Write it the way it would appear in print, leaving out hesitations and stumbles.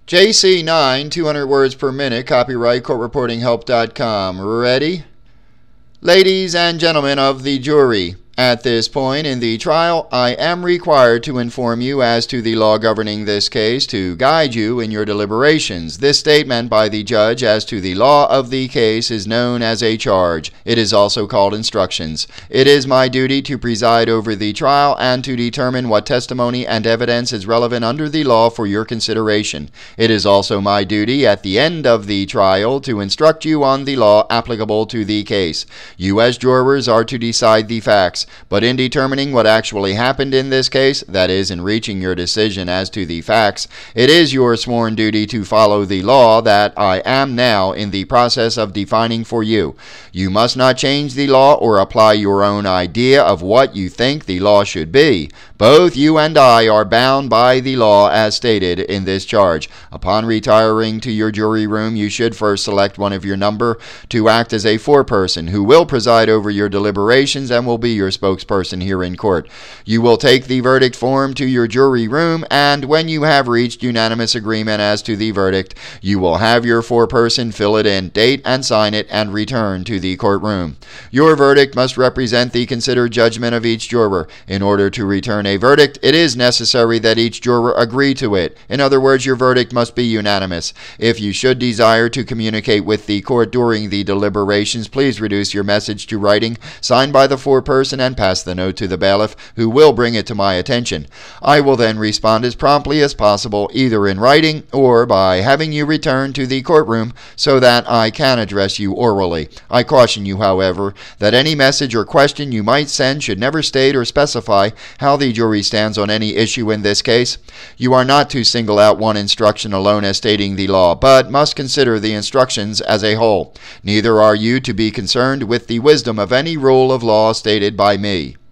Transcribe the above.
JC9, 200 words per minute, copyright courtreportinghelp.com. Ready? Ladies and gentlemen of the jury, at this point in the trial, I am required to inform you as to the law governing this case to guide you in your deliberations. This statement by the judge as to the law of the case is known as a charge. It is also called instructions. It is my duty to preside over the trial and to determine what testimony and evidence is relevant under the law for your consideration. It is also my duty at the end of the trial to instruct you on the law applicable to the case. You as jurors are to decide the facts. But in determining what actually happened in this case, that is, in reaching your decision as to the facts, it is your sworn duty to follow the law that I am now in the process of defining for you. You must not change the law or apply your own idea of what you think the law should be. Both you and I are bound by the law as stated in this charge. Upon retiring to your jury room, you should first select one of your number to act as a foreperson who will preside over your deliberations and will be your spokesperson here in court. You will take the verdict form to your jury room, and when you have reached unanimous agreement as to the verdict, you will have your foreperson fill it in, date and sign it, and return to the courtroom. Your verdict must represent the considered judgment of each juror. In order to return a verdict, it is necessary that each juror agree to it. In other words, your verdict must be unanimous. If you should desire to communicate with the court during the deliberations, please reduce your message to writing, signed by the foreperson, and pass the note to the bailiff, who will bring it to my attention. I will then respond as promptly as possible, either in writing or by having you return to the courtroom so that I can address you orally. I caution you, however, that any message or question you might send should never state or specify how the jury stands on any issue in this case. You are not to single out one instruction alone as stating the law, but must consider the instructions as a whole. Neither are you to be concerned with the wisdom of any rule of law stated by me.